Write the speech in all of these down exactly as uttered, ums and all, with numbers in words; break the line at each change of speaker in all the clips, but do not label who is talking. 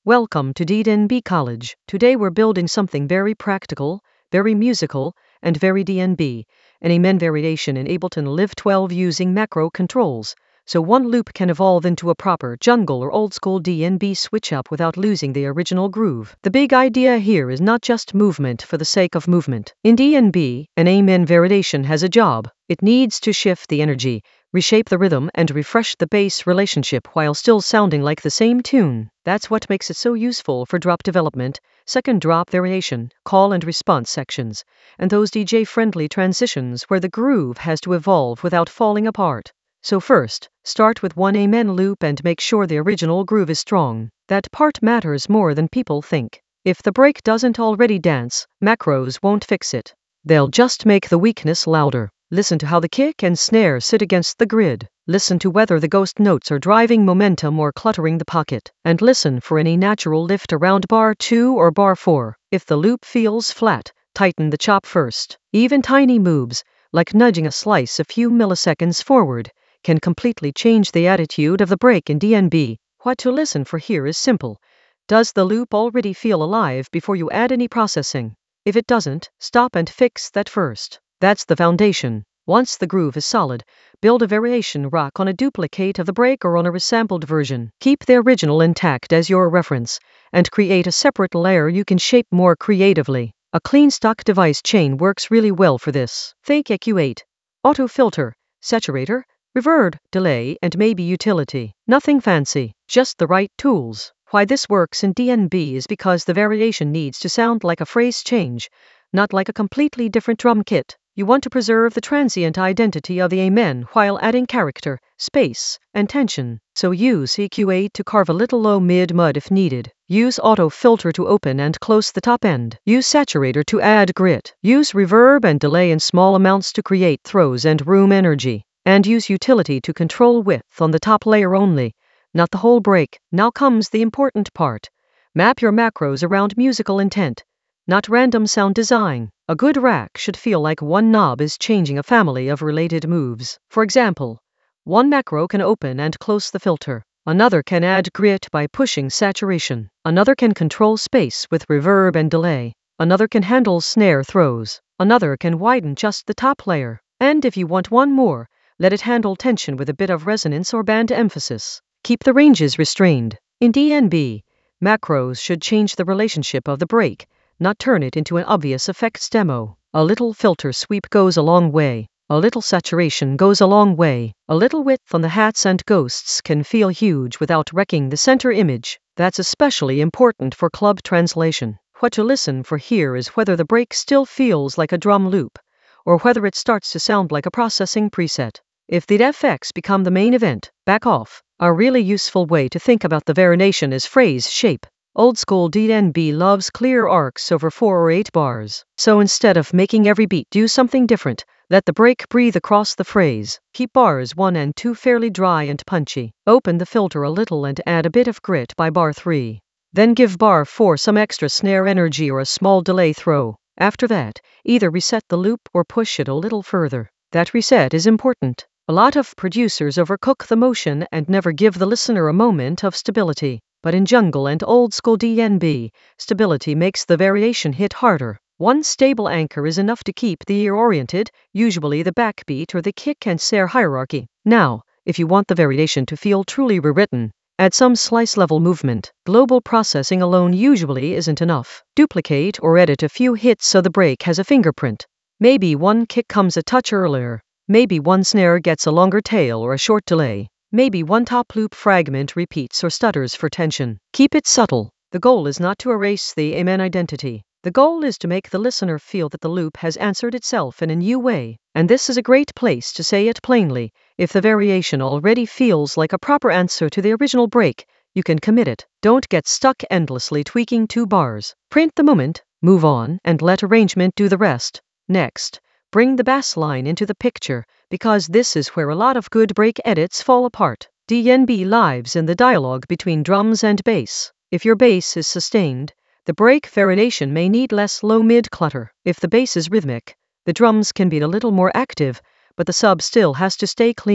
Welcome to D N B College. Today we're building something very practical, very musical, and very D N B, an Amen variation in Ableton Live twelve using macro controls, so one loop can evolve into a proper jungle or old-school D N B switch-up without losing the original groove. The big idea here is not just movement for the sake of movement. In D N B, an Amen variation has a job. It needs to shift the energy, reshape the rhythm, and refresh the bass relationship while still sounding like the same tune. That's what makes it so useful for drop development, second drop variation, call and response sections, and those D J-friendly transitions where the groove has to evolve without falling apart. So first, start with one Amen loop and make sure the original groove is strong. That part matters more than people think. If the break doesn't already dance, macros won't fix it. They'll just make the weakness louder. Listen to how the kick and snare sit against the grid. Listen to whether the ghost notes are driving momentum or cluttering the pocket. And listen for any natural lift around bar two or bar four. If the loop feels flat, tighten the chop first. Even tiny moves, like nudging a slice a few milliseconds forward, can completely change the attitude of the break in D N B. What to listen for here is simple. Does the loop already feel alive before you add any processing? If it doesn't, stop and fix that first. That's the foundation. Once the groove is solid, build a variation rock on a duplicate of the break or on a resampled version. Keep the original intact as your reference, and create a separate layer you can shape more creatively. A clean stock device chain works really well for this. Think E Q eight, auto filter, saturator, reverb, delay, and maybe utility. Nothing fancy, just the right tools. Why this works in D N B is because the variation needs to sound like a phrase change, not like a completely different drum kit. You want to preserve the transient identity of the Amen while adding character, space, and tension. So use E Q eight to carve a little low mid-mud if needed. Use auto filter to open and close the top end. Use saturator to add grit. Use reverb and delay in small amounts to create throws and room energy. And use utility to control width on the top layer only, not the whole break. Now comes the important part. Map your macros around musical intent, not random sound design. A good rack should feel like one knob is changing a family of related moves. For example, one macro can open and close the filter. Another can add grit by pushing saturation. Another can control space with reverb and delay. Another can handle snare throws. Another can widen just the top layer. And if you want one more, let it handle tension with a bit of resonance or band emphasis. Keep the ranges restrained. In D N B, macros should change the relationship of the break, not turn it into an obvious effects demo. A little filter sweep goes a long way. A little saturation goes a long way. A little width on the hats and ghosts can feel huge without wrecking the center image. That's especially important for club translation. What to listen for here is whether the break still feels like a drum loop, or whether it starts to sound like a processing preset. If the effects become the main event, back off. A really useful way to think about the variation is phrase shape. Old school D N B loves clear arcs over four or eight bars. So instead of making every beat do something different, let the break breathe across the phrase. Keep bars one and two fairly dry and punchy. Open the filter a little and add a bit of grit by bar three. Then give bar four some extra snare energy or a small delay throw. After that, either reset the loop or push it a little further. That reset is important. A lot of producers overcook the motion and never give the listener a moment of stability. But in jungle and old school D N B, stability makes the variation hit harder. One stable anchor is enough to keep the ear oriented, usually the backbeat or the kick and snare hierarchy. Now, if you want the variation to feel truly rewritten, add some slice level movement. Global processing alone usually isn't enough. Duplicate or edit a few hits so the break has a fingerprint. Maybe one kick comes a touch earlier. Maybe one snare gets a longer tail or a short delay. Maybe one top loop fragment repeats or stutters for tension. Keep it subtle. The goal is not to erase the Amen identity. The goal is to make the listener feel that the loop has answered itself in a new way. And this is a great place to say it plainly. If the variation already feels like a proper answer to the original break, you can commit it. Don't get stuck endlessly tweaking two bars. Print the moment, move on, and let arrangement do the rest. Next, bring the bass line into the picture, because this is where a lot of good break edits fall apart. D N B lives in the dialogue between drums and bass. If your bass is sustained, the break variation may need less low-mid clutter. If the bass is rhythmic, the drums can be a little more active, but the sub still has to stay clean.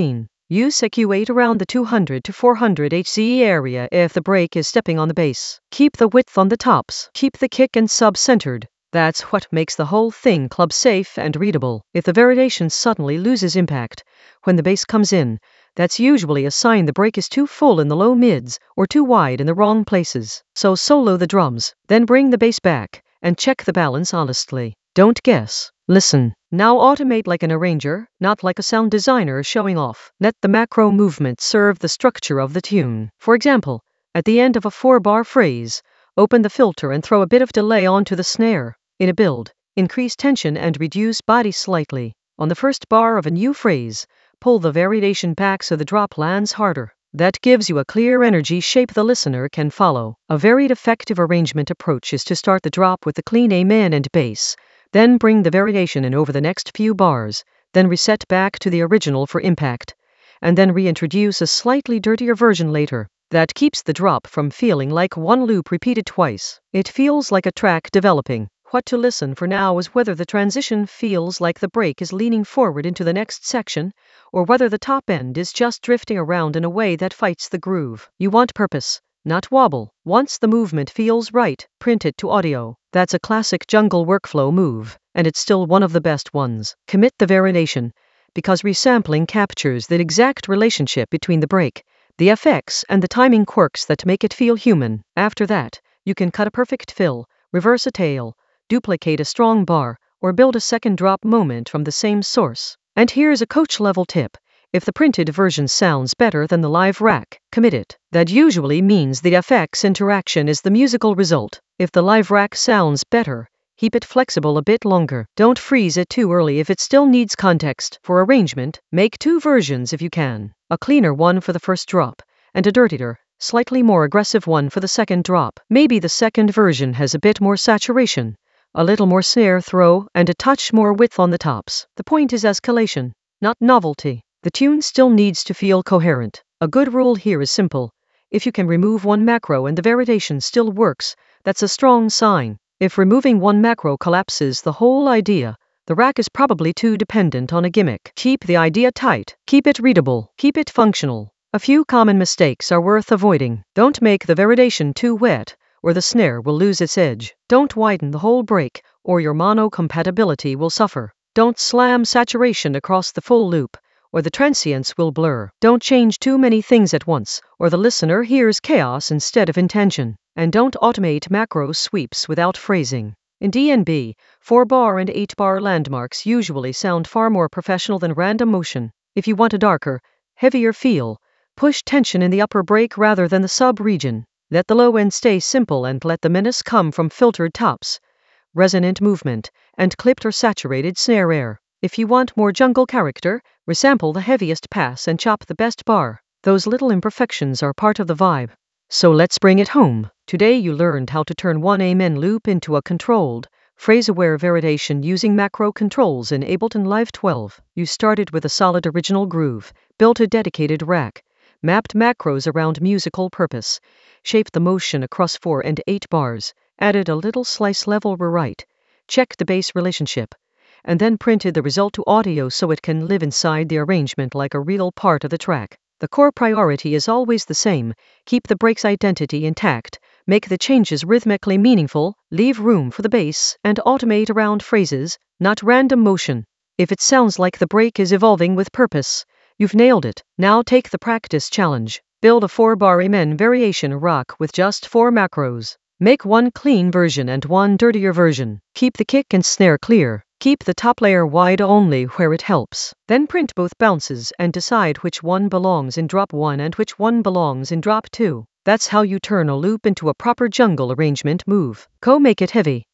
Use E Q eight around the two hundred to four hundred hertz area if the break is stepping on the bass. Keep the width on the tops. Keep the kick and sub centered. That's what makes the whole thing club safe and readable. If the variation suddenly loses impact when the bass comes in, that's usually a sign the break is too full in the low mids or too wide in the wrong places. So solo the drums, then bring the bass back and check the balance honestly. Don't guess. Listen. Now automate like an arranger, not like a sound designer showing off. Let the macro movement serve the structure of the tune. For example, at the end of a four-bar phrase, open the filter and throw a bit of delay onto the snare. In a build, increase tension and reduce body slightly. On the first bar of a new phrase, pull the variation back so the drop lands harder. That gives you a clear energy shape the listener can follow. A very effective arrangement approach is to start the drop with the clean amen and bass, then bring the variation in over the next few bars, then reset back to the original for impact, and then reintroduce a slightly dirtier version later. That keeps the drop from feeling like one loop repeated twice. It feels like a track developing. What to listen for now is whether the transition feels like the break is leaning forward into the next section, or whether the top end is just drifting around in a way that fights the groove. You want purpose, not wobble. Once the movement feels right, print it to audio. That's a classic jungle workflow move, and it's still one of the best ones. Commit the variation, because resampling captures the exact relationship between the break, the effects, and the timing quirks that make it feel human. After that, you can cut a perfect fill, reverse a tail, duplicate a strong bar, or build a second drop moment from the same source. And here's a coach-level tip. If the printed version sounds better than the live rack, commit it. That usually means the F X interaction is the musical result. If the live rack sounds better, keep it flexible a bit longer. Don't freeze it too early if it still needs context. For arrangement, make two versions if you can. A cleaner one for the first drop, and a dirtier, slightly more aggressive one for the second drop. Maybe the second version has a bit more saturation, a little more snare throw, and a touch more width on the tops. The point is escalation, not novelty. The tune still needs to feel coherent. A good rule here is simple. If you can remove one macro and the variation still works, that's a strong sign. If removing one macro collapses the whole idea, the rack is probably too dependent on a gimmick. Keep the idea tight. Keep it readable. Keep it functional. A few common mistakes are worth avoiding. Don't make the variation too wet, or the snare will lose its edge. Don't widen the whole break, or your mono compatibility will suffer. Don't slam saturation across the full loop, or the transients will blur. Don't change too many things at once, or the listener hears chaos instead of intention. And don't automate macro sweeps without phrasing. In D and B, four-bar and eight-bar landmarks usually sound far more professional than random motion. If you want a darker, heavier feel, push tension in the upper break rather than the sub-region. Let the low end stay simple and let the menace come from filtered tops, resonant movement, and clipped or saturated snare air. If you want more jungle character, resample the heaviest pass and chop the best bar. Those little imperfections are part of the vibe. So let's bring it home. Today you learned how to turn one amen loop into a controlled, phrase-aware variation using macro controls in Ableton Live twelve. You started with a solid original groove, built a dedicated rack, mapped macros around musical purpose, shaped the motion across four and eight bars, added a little slice-level rewrite, checked the bass relationship, and then printed the result to audio so it can live inside the arrangement like a real part of the track. The core priority is always the same: keep the break's identity intact, make the changes rhythmically meaningful, leave room for the bass, and automate around phrases, not random motion. If it sounds like the break is evolving with purpose, you've nailed it. Now take the practice challenge. Build a four-bar amen variation rack with just four macros. Make one clean version and one dirtier version. Keep the kick and snare clear. Keep the top layer wide only where it helps. Then print both bounces and decide which one belongs in drop one and which one belongs in drop two. That's how you turn a loop into a proper jungle arrangement move. Go make it heavy.